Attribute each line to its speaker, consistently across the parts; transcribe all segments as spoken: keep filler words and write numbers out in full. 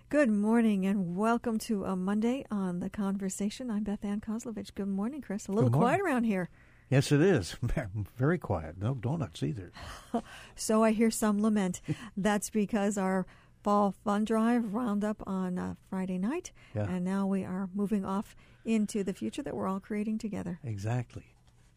Speaker 1: Good morning and welcome to a Monday on The Conversation. I'm Beth Ann Kozlovich. Good morning, Chris. A little quiet around here.
Speaker 2: Yes, it is. Very quiet. No donuts either.
Speaker 1: So I hear some lament. That's because our fall fun drive wound up on uh, Friday night,
Speaker 2: Yeah.
Speaker 1: and now we are moving off into the future that we're all creating together.
Speaker 2: Exactly.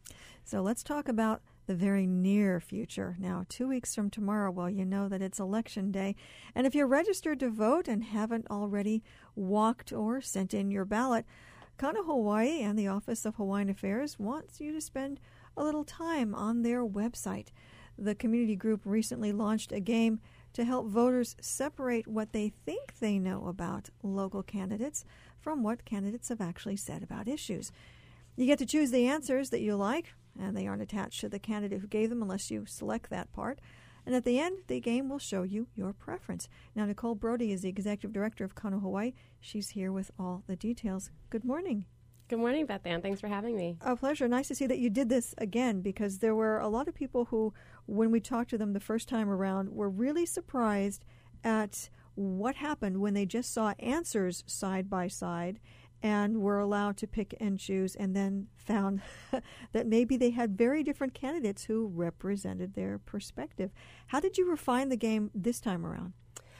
Speaker 1: So let's talk about the very near future. Now, two weeks from tomorrow, well, you know that it's Election Day. And if you're registered to vote and haven't already walked or sent in your ballot, Kona Hawaii and the Office of Hawaiian Affairs wants you to spend a little time on their website. The community group recently launched a game to help voters separate what they think they know about local candidates from what candidates have actually said about issues. You get to choose the answers that you like, and they aren't attached to the candidate who gave them unless you select that part. And at the end, the game will show you your preference. Now, Nicole Brody is the executive director of Kona Hawaii. She's here with all the details. Good morning.
Speaker 3: Good morning, Beth Ann. Thanks for having me.
Speaker 1: A pleasure. Nice to see that you did this again, because there were a lot of people who, when we talked to them the first time around, were really surprised at what happened when they just saw answers side by side and were allowed to pick and choose, and then found that maybe they had very different candidates who represented their perspective. How did you refine the game this time around?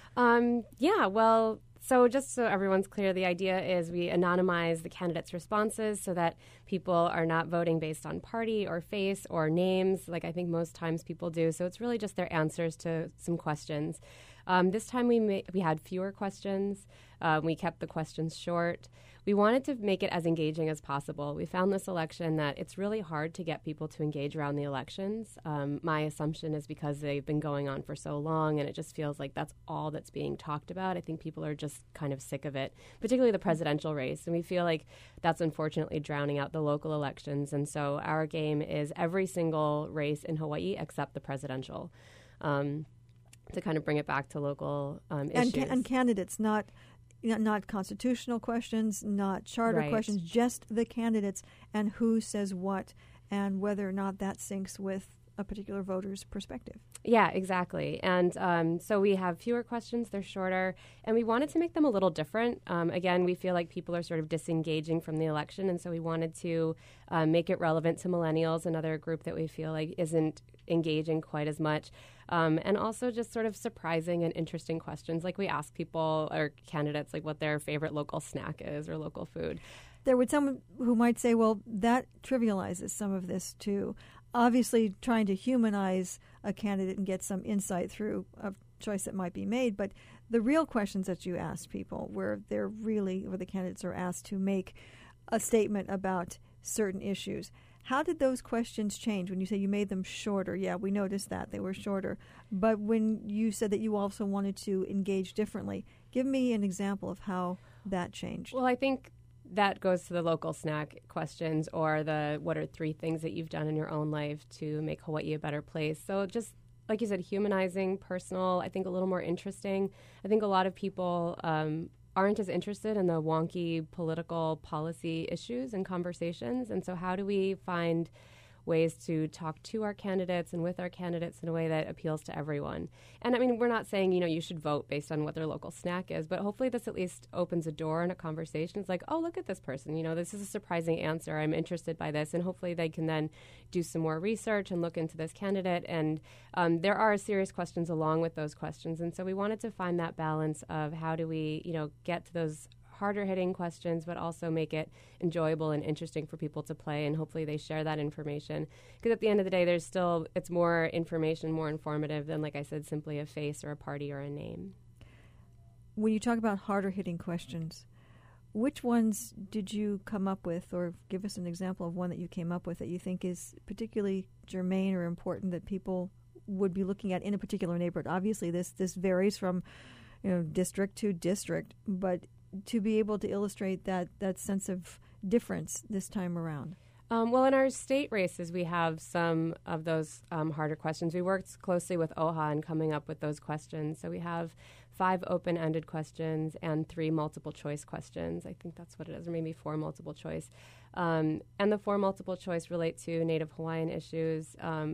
Speaker 3: Um, yeah, well, so just so everyone's clear, the idea is we anonymize the candidates' responses so that people are not voting based on party or face or names, like I think most times people do. So it's really just their answers to some questions. Um, this time we ma- we had fewer questions. Um, we kept the questions short. We wanted to make it as engaging as possible. We found this election that it's really hard to get people to engage around the elections. Um, my assumption is because they've been going on for so long, and it just feels like that's all that's being talked about. I think people are just kind of sick of it, particularly the presidential race. And we feel like that's unfortunately drowning out the local elections. And so our game is every single race in Hawaii except the presidential, um, to kind of bring it back to local um, issues.
Speaker 1: And, ca- and candidates, not... You know, not constitutional questions, not charter
Speaker 3: Right.
Speaker 1: questions, just the candidates and who says what and whether or not that syncs with a particular voter's perspective.
Speaker 3: Yeah, exactly. And um, so we have fewer questions, they're shorter, and we wanted to make them a little different. Um, again, we feel like people are sort of disengaging from the election, and so we wanted to uh, make it relevant to millennials, another group that we feel like isn't engaging quite as much. Um, and also just sort of surprising and interesting questions. Like we ask people or candidates like what their favorite local snack is or local food.
Speaker 1: There would someone who might say, well, that trivializes some of this too. Obviously trying to humanize a candidate and get some insight through a choice that might be made. But the real questions that you ask people, where they're really, where the candidates are asked to make a statement about certain issues. How did those questions change when you say you made them shorter? Yeah, we noticed that they were shorter. But when you said that you also wanted to engage differently, give me an example of how that changed.
Speaker 3: Well, I think that goes to the local snack questions or the what are three things that you've done in your own life to make Hawaii a better place. So just like you said, humanizing, personal, I think a little more interesting. I think a lot of people um, aren't as interested in the wonky political policy issues and conversations. And so how do we find ways to talk to our candidates and with our candidates in a way that appeals to everyone? And I mean, we're not saying, you know, you should vote based on what their local snack is, but hopefully this at least opens a door in a conversation. It's like, oh, look at this person. You know, this is a surprising answer. I'm interested by this. And hopefully they can then do some more research and look into this candidate. And um, there are serious questions along with those questions. And so we wanted to find that balance of how do we, you know, get to those harder hitting questions, but also make it enjoyable and interesting for people to play. And hopefully they share that information. Because at the end of the day, there's still, it's more information, more informative than, like I said, simply a face or a party or a name.
Speaker 1: When you talk about harder hitting questions, which ones did you come up with, or give us an example of one that you came up with that you think is particularly germane or important that people would be looking at in a particular neighborhood? Obviously, this this varies from, you know, district to district, but to be able to illustrate that, that sense of difference this time around?
Speaker 3: Um, well, in our state races, we have some of those um, harder questions. We worked closely with O H A in coming up with those questions. So we have five open-ended questions and three multiple-choice questions. I think that's what it is, or maybe four multiple-choice. Um, and the four multiple-choice relate to Native Hawaiian issues, um,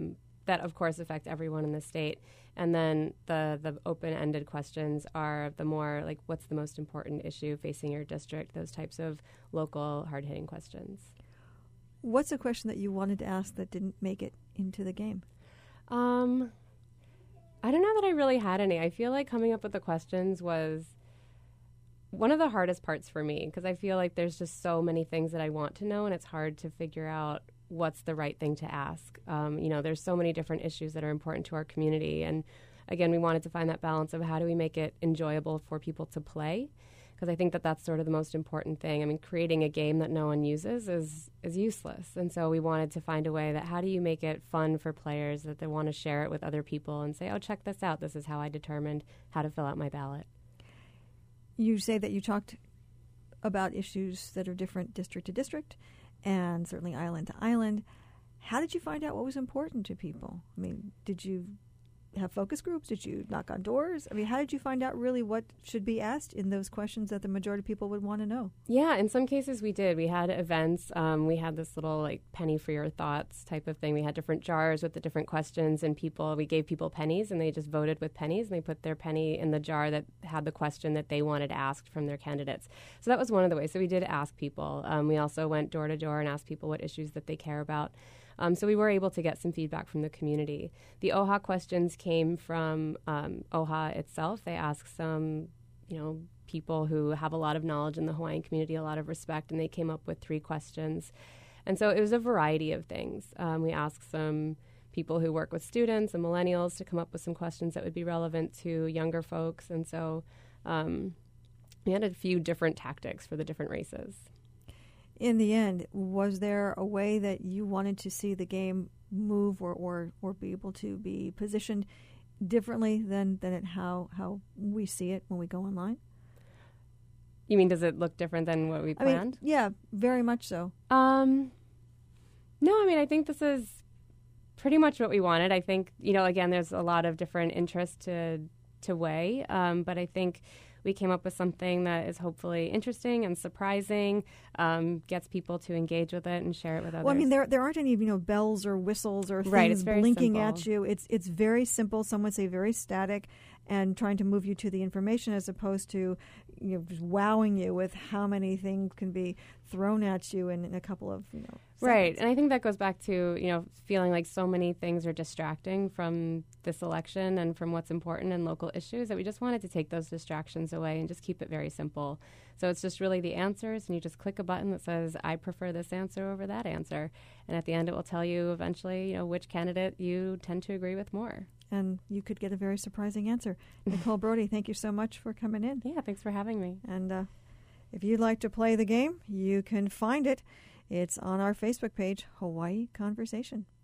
Speaker 3: that, of course, affect everyone in the state. And then the, the open-ended questions are the more, like, what's the most important issue facing your district, those types of local, hard-hitting questions.
Speaker 1: What's a question that you wanted to ask that didn't make it into the game?
Speaker 3: Um, I don't know that I really had any. I feel like coming up with the questions was one of the hardest parts for me, because I feel like there's just so many things that I want to know, and it's hard to figure out what's the right thing to ask. Um, you know, there's so many different issues that are important to our community. And again, we wanted to find that balance of how do we make it enjoyable for people to play? Because I think that that's sort of the most important thing. I mean, creating a game that no one uses is is useless. And so we wanted to find a way that how do you make it fun for players, that they want to share it with other people and say, oh, check this out. This is how I determined how to fill out my ballot.
Speaker 1: You say that you talked about issues that are different district to district and certainly island to island. How did you find out what was important to people? I mean, did you have focus groups? Did you knock on doors? I mean, how did you find out really what should be asked in those questions that the majority of people would want to know?
Speaker 3: Yeah, in some cases we did. We had events. Um, we had this little like penny for your thoughts type of thing. We had different jars with the different questions, and people, we gave people pennies, and they just voted with pennies, and they put their penny in the jar that had the question that they wanted asked from their candidates. So that was one of the ways. So we did ask people. Um, we also went door to door and asked people what issues that they care about. Um, so we were able to get some feedback from the community. The O H A questions came from um, O H A itself. They asked some, you know, people who have a lot of knowledge in the Hawaiian community, a lot of respect, and they came up with three questions. And so it was a variety of things. Um, we asked some people who work with students and millennials to come up with some questions that would be relevant to younger folks. And so um, we had a few different tactics for the different races.
Speaker 1: In the end, was there a way that you wanted to see the game move or, or, or be able to be positioned differently than, than it how, how we see it when we go online?
Speaker 3: You mean, does it look different than what we planned?
Speaker 1: I mean, yeah, very much so.
Speaker 3: Um, no, I mean, I think this is pretty much what we wanted. I think, you know, again, there's a lot of different interests to, to weigh, um, but I think we came up with something that is hopefully interesting and surprising, um, gets people to engage with it and share it with others.
Speaker 1: Well, I mean, there there aren't any, you know, bells or whistles or things
Speaker 3: right, it's very
Speaker 1: blinking
Speaker 3: simple.
Speaker 1: at you. It's it's very simple. Some would say very static, and trying to move you to the information as opposed to, you know, just wowing you with how many things can be thrown at you in, in a couple of, you know, seconds.
Speaker 3: Right, and I think that goes back to, you know, feeling like so many things are distracting from this election and from what's important in local issues, that we just wanted to take those distractions away and just keep it very simple. So it's just really the answers, and you just click a button that says, I prefer this answer over that answer. And at the end, it will tell you eventually, you know, which candidate you tend to agree with more.
Speaker 1: And you could get a very surprising answer. Nicole Brody, thank you so much for coming in.
Speaker 3: Yeah, thanks for having me.
Speaker 1: And uh, if you'd like to play the game, you can find it. It's on our Facebook page, Hawaii Conversation.